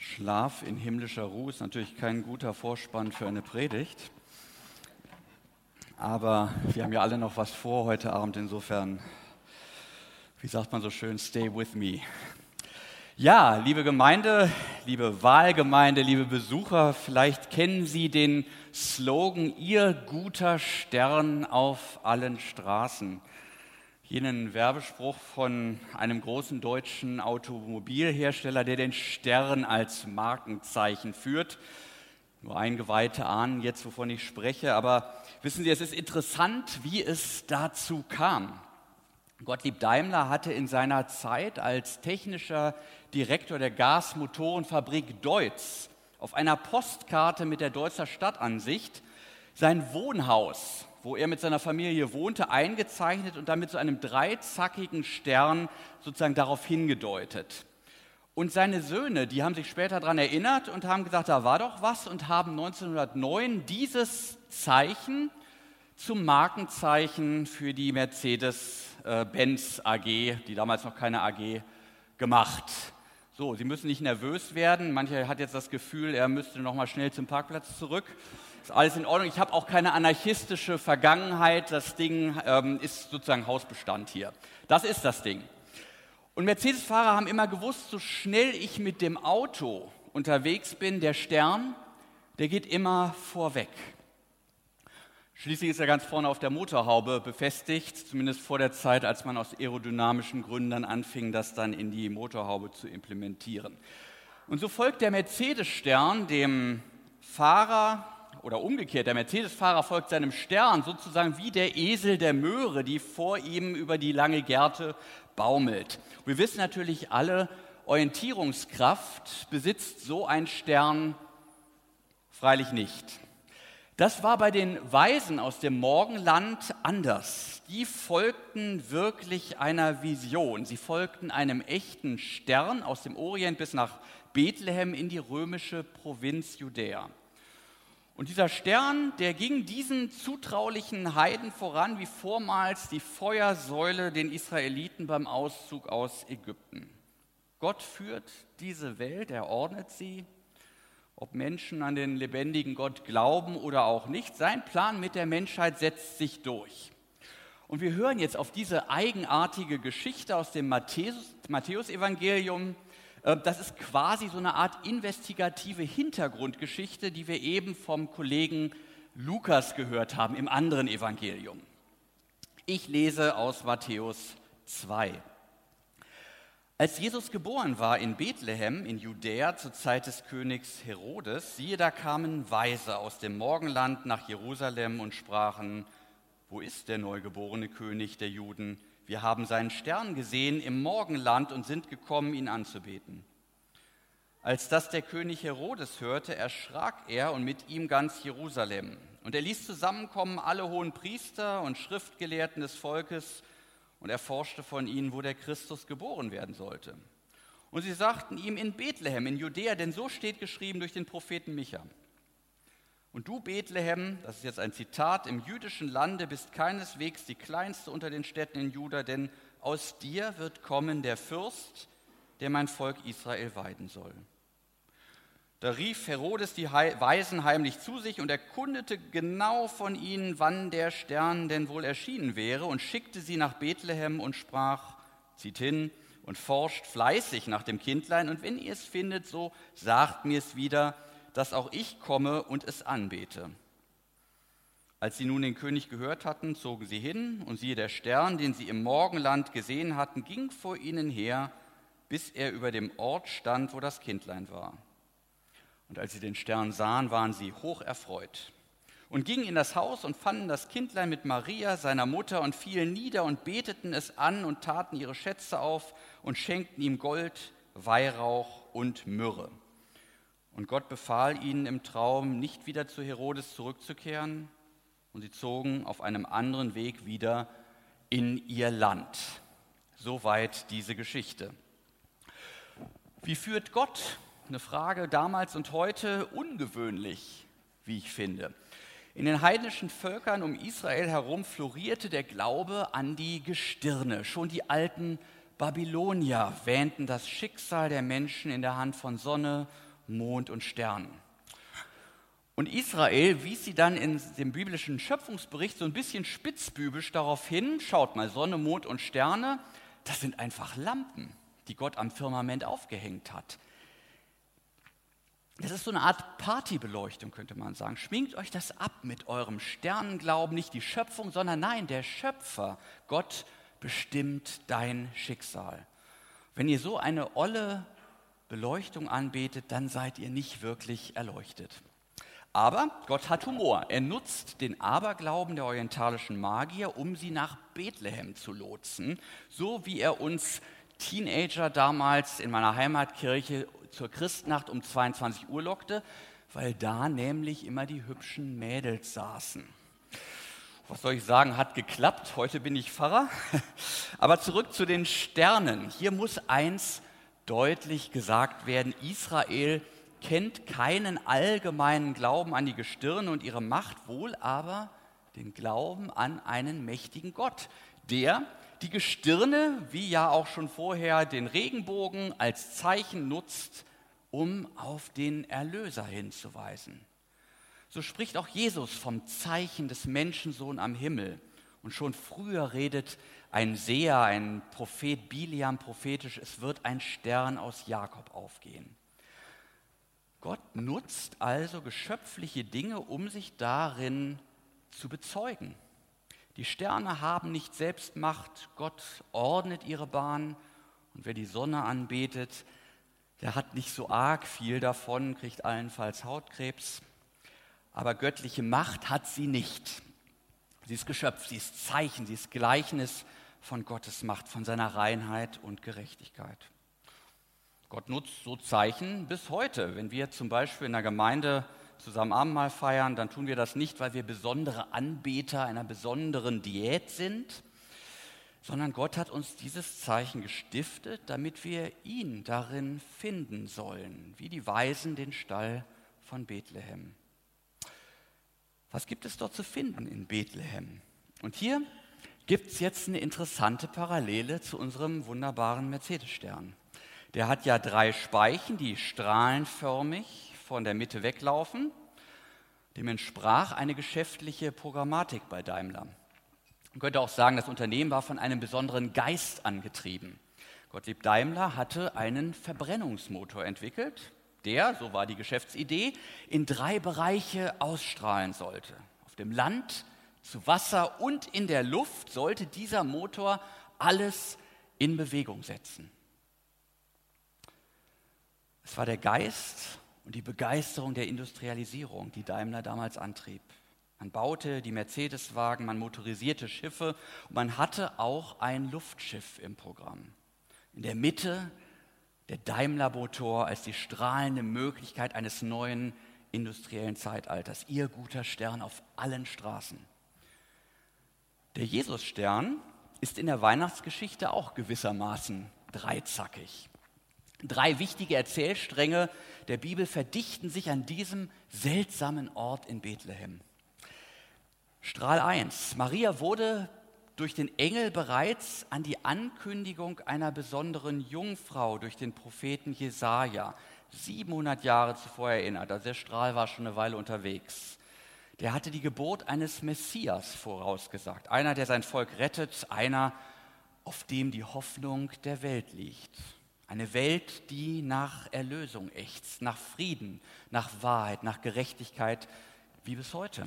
Schlaf in himmlischer Ruhe ist natürlich kein guter Vorspann für eine Predigt. Aber wir haben ja alle noch was vor heute Abend, insofern, wie sagt man so schön, stay with me. Ja, liebe Gemeinde, liebe Wahlgemeinde, liebe Besucher, vielleicht kennen Sie den Slogan, Ihr guter Stern auf allen Straßen. Jenen Werbespruch von einem großen deutschen Automobilhersteller, der den Stern als Markenzeichen führt. Nur Eingeweihte ahnen jetzt, wovon ich spreche, aber wissen Sie, es ist interessant, wie es dazu kam. Gottlieb Daimler hatte in seiner Zeit als technischer Direktor der Gasmotorenfabrik Deutz auf einer Postkarte mit der Deutzer Stadtansicht sein Wohnhaus, wo er mit seiner Familie wohnte, eingezeichnet und dann mit so einem dreizackigen Stern sozusagen darauf hingedeutet. Und seine Söhne, die haben sich später daran erinnert und haben gesagt, da war doch was, und haben 1909 dieses Zeichen zum Markenzeichen für die Mercedes-Benz AG, die damals noch keine AG, gemacht. So, Sie müssen nicht nervös werden. Mancher hat jetzt das Gefühl, er müsste noch mal schnell zum Parkplatz zurück. Ist alles in Ordnung. Ich habe auch keine anarchistische Vergangenheit. Das Ding ist sozusagen Hausbestand hier. Das ist das Ding. Und Mercedes-Fahrer haben immer gewusst, so schnell ich mit dem Auto unterwegs bin, der Stern, der geht immer vorweg. Schließlich ist er ganz vorne auf der Motorhaube befestigt, zumindest vor der Zeit, als man aus aerodynamischen Gründen dann anfing, das dann in die Motorhaube zu implementieren. Und so folgt der Mercedes-Stern dem Fahrer, oder umgekehrt, der Mercedes-Fahrer folgt seinem Stern sozusagen wie der Esel der Möhre, die vor ihm über die lange Gerte baumelt. Wir wissen natürlich alle, Orientierungskraft besitzt so ein Stern freilich nicht. Das war bei den Weisen aus dem Morgenland anders. Die folgten wirklich einer Vision. Sie folgten einem echten Stern aus dem Orient bis nach Bethlehem in die römische Provinz Judäa. Und dieser Stern, der ging diesen zutraulichen Heiden voran, wie vormals die Feuersäule den Israeliten beim Auszug aus Ägypten. Gott führt diese Welt, er ordnet sie, ob Menschen an den lebendigen Gott glauben oder auch nicht. Sein Plan mit der Menschheit setzt sich durch. Und wir hören jetzt auf diese eigenartige Geschichte aus dem Matthäus-Evangelium. Das ist quasi so eine Art investigative Hintergrundgeschichte, die wir eben vom Kollegen Lukas gehört haben im anderen Evangelium. Ich lese aus Matthäus 2. Als Jesus geboren war in Bethlehem in Judäa zur Zeit des Königs Herodes, siehe, da kamen Weise aus dem Morgenland nach Jerusalem und sprachen: Wo ist der neugeborene König der Juden? Wir haben seinen Stern gesehen im Morgenland und sind gekommen, ihn anzubeten. Als das der König Herodes hörte, erschrak er und mit ihm ganz Jerusalem. Und er ließ zusammenkommen alle hohen Priester und Schriftgelehrten des Volkes und erforschte von ihnen, wo der Christus geboren werden sollte. Und sie sagten ihm: in Bethlehem, in Judäa, denn so steht geschrieben durch den Propheten Micha. Und du, Bethlehem, das ist jetzt ein Zitat, im jüdischen Lande bist keineswegs die kleinste unter den Städten in Juda, denn aus dir wird kommen der Fürst, der mein Volk Israel weiden soll. Da rief Herodes die Weisen heimlich zu sich und erkundete genau von ihnen, wann der Stern denn wohl erschienen wäre, und schickte sie nach Bethlehem und sprach: Zieht hin und forscht fleißig nach dem Kindlein, und wenn ihr es findet, so sagt mir es wieder, dass auch ich komme und es anbete. Als sie nun den König gehört hatten, zogen sie hin, und siehe, der Stern, den sie im Morgenland gesehen hatten, ging vor ihnen her, bis er über dem Ort stand, wo das Kindlein war. Und als sie den Stern sahen, waren sie hoch erfreut und gingen in das Haus und fanden das Kindlein mit Maria, seiner Mutter, und fielen nieder und beteten es an und taten ihre Schätze auf und schenkten ihm Gold, Weihrauch und Myrrhe. Und Gott befahl ihnen im Traum, nicht wieder zu Herodes zurückzukehren, und sie zogen auf einem anderen Weg wieder in ihr Land. Soweit diese Geschichte. Wie führt Gott? Eine Frage damals und heute, ungewöhnlich, wie ich finde. In den heidnischen Völkern um Israel herum florierte der Glaube an die Gestirne. Schon die alten Babylonier wähnten das Schicksal der Menschen in der Hand von Sonne, Mond und Sternen. Und Israel wies sie dann in dem biblischen Schöpfungsbericht so ein bisschen spitzbübisch darauf hin, schaut mal, Sonne, Mond und Sterne, das sind einfach Lampen, die Gott am Firmament aufgehängt hat. Das ist so eine Art Partybeleuchtung, könnte man sagen. Schminkt euch das ab mit eurem Sternenglauben, nicht die Schöpfung, sondern nein, der Schöpfer. Gott bestimmt dein Schicksal. Wenn ihr so eine olle Beleuchtung anbetet, dann seid ihr nicht wirklich erleuchtet. Aber Gott hat Humor. Er nutzt den Aberglauben der orientalischen Magier, um sie nach Bethlehem zu lotsen, so wie er uns Teenager damals in meiner Heimatkirche zur Christnacht um 22 Uhr lockte, weil da nämlich immer die hübschen Mädels saßen. Was soll ich sagen, hat geklappt, heute bin ich Pfarrer. Aber zurück zu den Sternen. Hier muss eins deutlich gesagt werden, Israel kennt keinen allgemeinen Glauben an die Gestirne und ihre Macht, wohl aber den Glauben an einen mächtigen Gott, der die Gestirne, wie ja auch schon vorher den Regenbogen, als Zeichen nutzt, um auf den Erlöser hinzuweisen. So spricht auch Jesus vom Zeichen des Menschensohn am Himmel. Und schon früher redet ein Seher, ein Prophet Biliam prophetisch, es wird ein Stern aus Jakob aufgehen. Gott nutzt also geschöpfliche Dinge, um sich darin zu bezeugen. Die Sterne haben nicht selbst Macht, Gott ordnet ihre Bahn. Und wer die Sonne anbetet, der hat nicht so arg viel davon, kriegt allenfalls Hautkrebs. Aber göttliche Macht hat sie nicht. Sie ist Geschöpf, sie ist Zeichen, sie ist Gleichnis von Gottes Macht, von seiner Reinheit und Gerechtigkeit. Gott nutzt so Zeichen bis heute. Wenn wir zum Beispiel in der Gemeinde zusammen Abendmahl feiern, dann tun wir das nicht, weil wir besondere Anbeter einer besonderen Diät sind, sondern Gott hat uns dieses Zeichen gestiftet, damit wir ihn darin finden sollen, wie die Weisen den Stall von Bethlehem. Was gibt es dort zu finden in Bethlehem? Und hier gibt es jetzt eine interessante Parallele zu unserem wunderbaren Mercedes-Stern. Der hat ja 3 Speichen, die strahlenförmig von der Mitte weglaufen. Dem entsprach eine geschäftliche Programmatik bei Daimler. Man könnte auch sagen, das Unternehmen war von einem besonderen Geist angetrieben. Gottlieb Daimler hatte einen Verbrennungsmotor entwickelt, der, so war die Geschäftsidee, in 3 Bereiche ausstrahlen sollte. Auf dem Land, zu Wasser und in der Luft sollte dieser Motor alles in Bewegung setzen. Es war der Geist und die Begeisterung der Industrialisierung, die Daimler damals antrieb. Man baute die Mercedes-Wagen, man motorisierte Schiffe und man hatte auch ein Luftschiff im Programm. In der Mitte der Daimler-Motor als die strahlende Möglichkeit eines neuen industriellen Zeitalters. Ihr guter Stern auf allen Straßen. Der Jesus-Stern ist in der Weihnachtsgeschichte auch gewissermaßen dreizackig. 3 wichtige Erzählstränge der Bibel verdichten sich an diesem seltsamen Ort in Bethlehem. Strahl 1. Maria wurde durch den Engel bereits an die Ankündigung einer besonderen Jungfrau durch den Propheten Jesaja 700 Jahre zuvor erinnert. Also der Strahl war schon eine Weile unterwegs. Der hatte die Geburt eines Messias vorausgesagt. Einer, der sein Volk rettet, einer, auf dem die Hoffnung der Welt liegt. Eine Welt, die nach Erlösung ächzt, nach Frieden, nach Wahrheit, nach Gerechtigkeit, wie bis heute.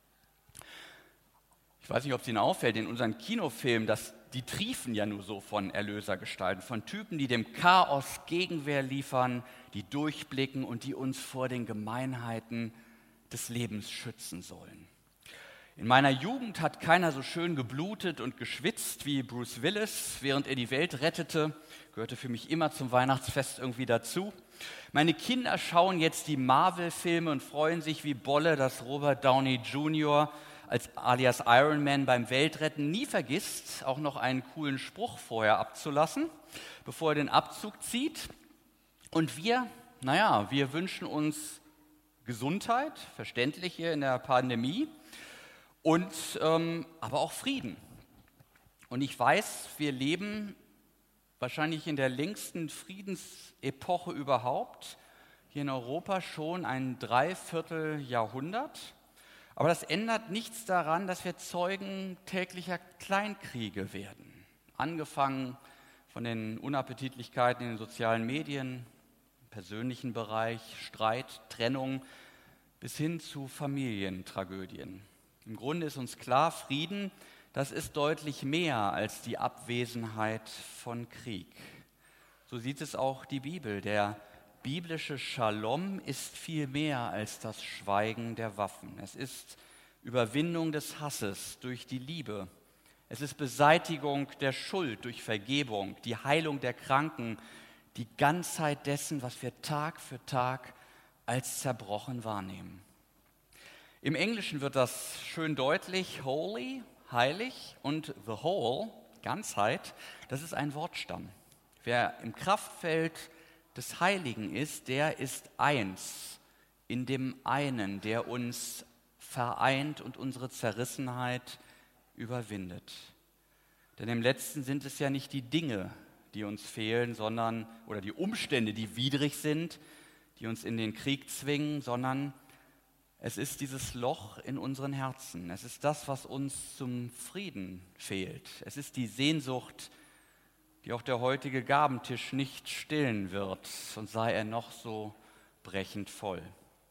Ich weiß nicht, ob es Ihnen auffällt, in unseren Kinofilmen, die triefen ja nur so von Erlösergestalten, von Typen, die dem Chaos Gegenwehr liefern, die durchblicken und die uns vor den Gemeinheiten des Lebens schützen sollen. In meiner Jugend hat keiner so schön geblutet und geschwitzt wie Bruce Willis, während er die Welt rettete. Gehörte für mich immer zum Weihnachtsfest irgendwie dazu. Meine Kinder schauen jetzt die Marvel-Filme und freuen sich wie Bolle, dass Robert Downey Jr. alias Iron Man beim Weltretten nie vergisst, auch noch einen coolen Spruch vorher abzulassen, bevor er den Abzug zieht. Und wir wünschen uns Gesundheit, verständlich hier in der Pandemie, und aber auch Frieden. Und ich weiß, wir leben wahrscheinlich in der längsten Friedensepoche überhaupt. hier in Europa schon ein Dreivierteljahrhundert. Aber das ändert nichts daran, dass wir Zeugen täglicher Kleinkriege werden. Angefangen von den Unappetitlichkeiten in den sozialen Medien, im persönlichen Bereich, Streit, Trennung, bis hin zu Familientragödien. Im Grunde ist uns klar, Frieden, das ist deutlich mehr als die Abwesenheit von Krieg. So sieht es auch die Bibel. Der biblische Shalom ist viel mehr als das Schweigen der Waffen. Es ist Überwindung des Hasses durch die Liebe. Es ist Beseitigung der Schuld durch Vergebung, die Heilung der Kranken, die Ganzheit dessen, was wir Tag für Tag als zerbrochen wahrnehmen. Im Englischen wird das schön deutlich, holy, heilig, und the whole, Ganzheit, das ist ein Wortstamm. Wer im Kraftfeld des Heiligen ist, der ist eins in dem einen, der uns vereint und unsere Zerrissenheit überwindet. Denn im Letzten sind es ja nicht die Dinge, die uns fehlen, oder die Umstände, die widrig sind, die uns in den Krieg zwingen, sondern es ist dieses Loch in unseren Herzen. Es ist das, was uns zum Frieden fehlt. Es ist die Sehnsucht, die auch der heutige Gabentisch nicht stillen wird, und sei er noch so brechend voll.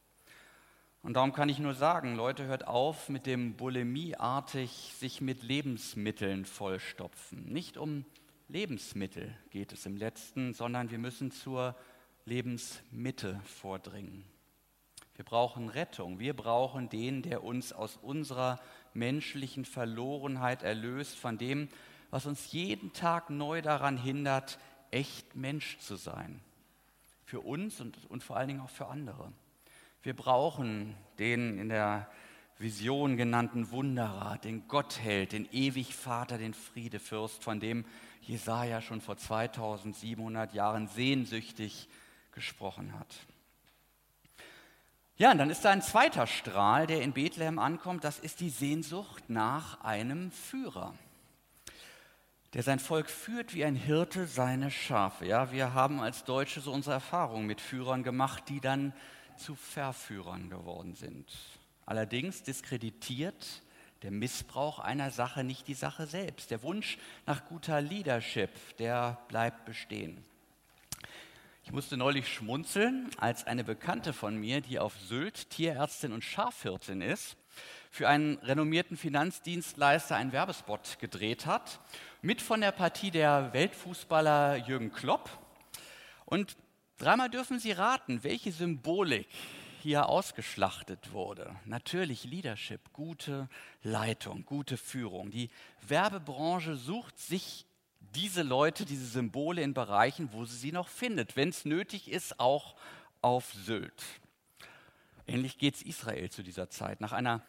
Und darum kann ich nur sagen, Leute, hört auf mit dem bulimieartig sich mit Lebensmitteln vollstopfen. Nicht um Lebensmittel geht es im Letzten, sondern wir müssen zur Lebensmitte vordringen. Wir brauchen Rettung. Wir brauchen den, der uns aus unserer menschlichen Verlorenheit erlöst, von dem, was uns jeden Tag neu daran hindert, echt Mensch zu sein. Für uns und vor allen Dingen auch für andere. Wir brauchen den in der Vision genannten Wunderer, den Gottheld, den Ewigvater, den Friedefürst, von dem Jesaja schon vor 2700 Jahren sehnsüchtig gesprochen hat. Ja, und dann ist da ein zweiter Strahl, der in Bethlehem ankommt. Das ist die Sehnsucht nach einem Führer, der sein Volk führt wie ein Hirte seine Schafe. Ja, wir haben als Deutsche so unsere Erfahrungen mit Führern gemacht, die dann zu Verführern geworden sind. Allerdings diskreditiert der Missbrauch einer Sache nicht die Sache selbst. Der Wunsch nach guter Leadership, der bleibt bestehen. Ich musste neulich schmunzeln, als eine Bekannte von mir, die auf Sylt Tierärztin und Schafhirtin ist, für einen renommierten Finanzdienstleister einen Werbespot gedreht hat, mit von der Partie der Weltfußballer Jürgen Klopp. Und dreimal dürfen Sie raten, welche Symbolik hier ausgeschlachtet wurde. Natürlich Leadership, gute Leitung, gute Führung. Die Werbebranche sucht sich diese Leute, diese Symbole in Bereichen, wo sie noch findet, wenn es nötig ist, auch auf Sylt. Ähnlich geht es Israel zu dieser Zeit. Nach einer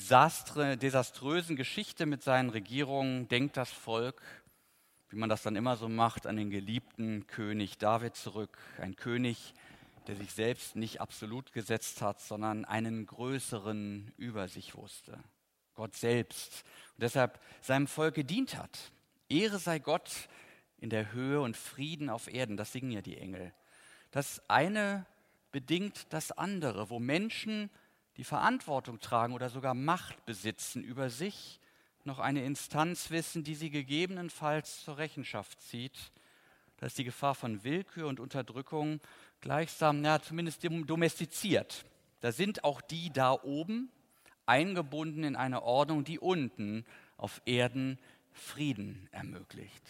desaströsen Geschichte mit seinen Regierungen denkt das Volk, wie man das dann immer so macht, an den geliebten König David zurück. Ein König, der sich selbst nicht absolut gesetzt hat, sondern einen größeren über sich wusste. Gott selbst. Und deshalb seinem Volk gedient hat. Ehre sei Gott in der Höhe und Frieden auf Erden. Das singen ja die Engel. Das eine bedingt das andere, wo Menschen die Verantwortung tragen oder sogar Macht besitzen über sich, noch eine Instanz wissen, die sie gegebenenfalls zur Rechenschaft zieht. Da ist die Gefahr von Willkür und Unterdrückung gleichsam, zumindest domestiziert. Da sind auch die da oben eingebunden in eine Ordnung, die unten auf Erden Frieden ermöglicht.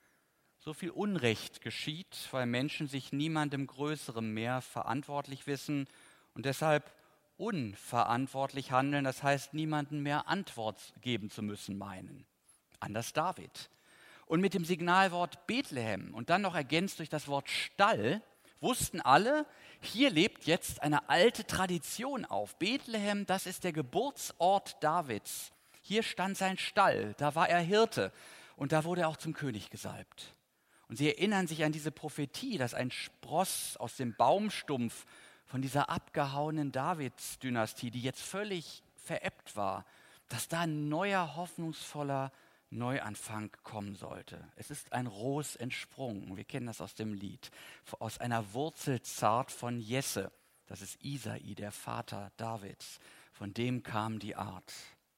So viel Unrecht geschieht, weil Menschen sich niemandem Größerem mehr verantwortlich wissen und deshalb unverantwortlich handeln, das heißt, niemandem mehr Antwort geben zu müssen meinen. Anders David. Und mit dem Signalwort Bethlehem und dann noch ergänzt durch das Wort Stall, wussten alle, hier lebt jetzt eine alte Tradition auf. Bethlehem, das ist der Geburtsort Davids. Hier stand sein Stall, da war er Hirte und da wurde er auch zum König gesalbt. Und sie erinnern sich an diese Prophetie, dass ein Spross aus dem Baumstumpf von dieser abgehauenen Davids-Dynastie, die jetzt völlig verebbt war, dass da ein neuer, hoffnungsvoller Neuanfang kommen sollte. Es ist ein Ros entsprungen. Wir kennen das aus dem Lied. Aus einer Wurzel zart von Jesse. Das ist Isai, der Vater Davids. Von dem kam die Art.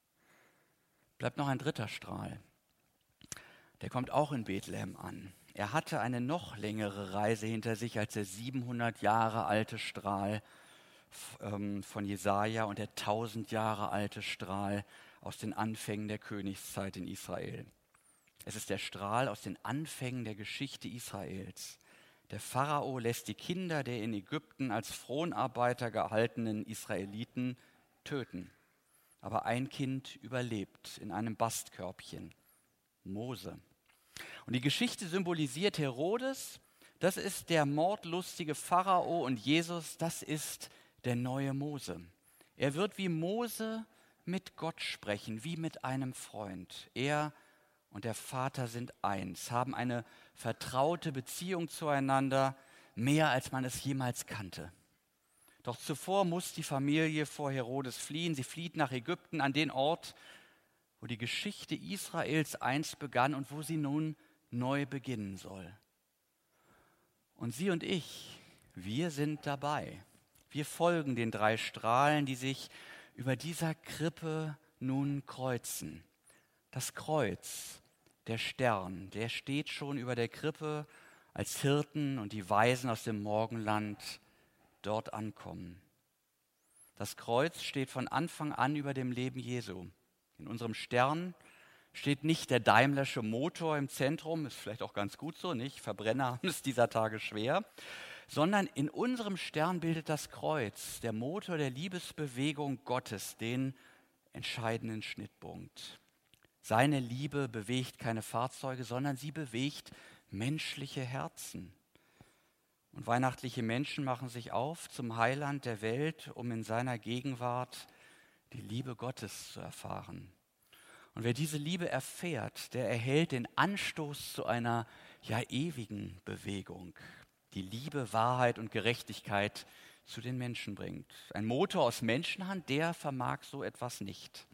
Bleibt noch ein dritter Strahl. Der kommt auch in Bethlehem an. Er hatte eine noch längere Reise hinter sich als der 700 Jahre alte Strahl von Jesaja und der 1000 Jahre alte Strahl aus den Anfängen der Königszeit in Israel. Es ist der Strahl aus den Anfängen der Geschichte Israels. Der Pharao lässt die Kinder der in Ägypten als Fronarbeiter gehaltenen Israeliten töten. Aber ein Kind überlebt in einem Bastkörbchen, Mose. Und die Geschichte symbolisiert Herodes, das ist der mordlustige Pharao, und Jesus, das ist der neue Mose. Er wird wie Mose mit Gott sprechen, wie mit einem Freund. Er und der Vater sind eins, haben eine vertraute Beziehung zueinander, mehr als man es jemals kannte. Doch zuvor muss die Familie vor Herodes fliehen. Sie flieht nach Ägypten, an den Ort, wo die Geschichte Israels einst begann und wo sie nun neu beginnen soll. Und Sie und ich, wir sind dabei. Wir folgen den 3 Strahlen, die sich über dieser Krippe nun kreuzen. Das Kreuz, der Stern, der steht schon über der Krippe, als Hirten und die Weisen aus dem Morgenland dort ankommen. Das Kreuz steht von Anfang an über dem Leben Jesu. In unserem Stern steht nicht der Daimlersche Motor im Zentrum, ist vielleicht auch ganz gut so, nicht? Verbrenner haben es dieser Tage schwer, sondern in unserem Stern bildet das Kreuz, der Motor der Liebesbewegung Gottes, den entscheidenden Schnittpunkt. Seine Liebe bewegt keine Fahrzeuge, sondern sie bewegt menschliche Herzen. Und weihnachtliche Menschen machen sich auf zum Heiland der Welt, um in seiner Gegenwart die Liebe Gottes zu erfahren. Und wer diese Liebe erfährt, der erhält den Anstoß zu einer ewigen Bewegung, die Liebe, Wahrheit und Gerechtigkeit zu den Menschen bringt. Ein Motor aus Menschenhand, der vermag so etwas nicht.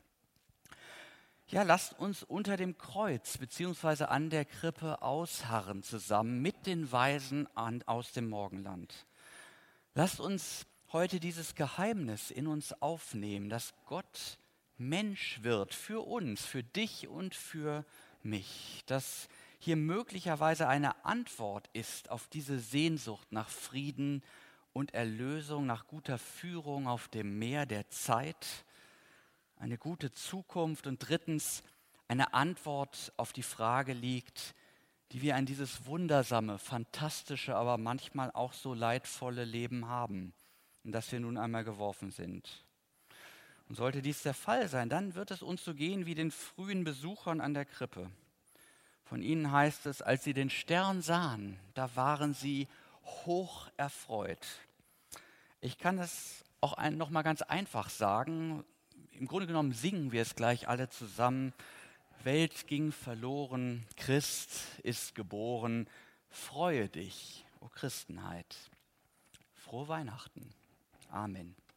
Ja, lasst uns unter dem Kreuz bzw. an der Krippe ausharren zusammen mit den Weisen aus dem Morgenland. Lasst uns heute dieses Geheimnis in uns aufnehmen, dass Gott Mensch wird für uns, für dich und für mich, dass hier möglicherweise eine Antwort ist auf diese Sehnsucht nach Frieden und Erlösung, nach guter Führung auf dem Meer der Zeit, eine gute Zukunft und drittens eine Antwort auf die Frage liegt, die wir an dieses wundersame, fantastische, aber manchmal auch so leidvolle Leben haben, in das wir nun einmal geworfen sind. Und sollte dies der Fall sein, dann wird es uns so gehen wie den frühen Besuchern an der Krippe. Von ihnen heißt es, als sie den Stern sahen, da waren sie hoch erfreut. Ich kann es auch noch mal ganz einfach sagen. Im Grunde genommen singen wir es gleich alle zusammen. Welt ging verloren, Christ ist geboren. Freue dich, o Christenheit. Frohe Weihnachten. Amen.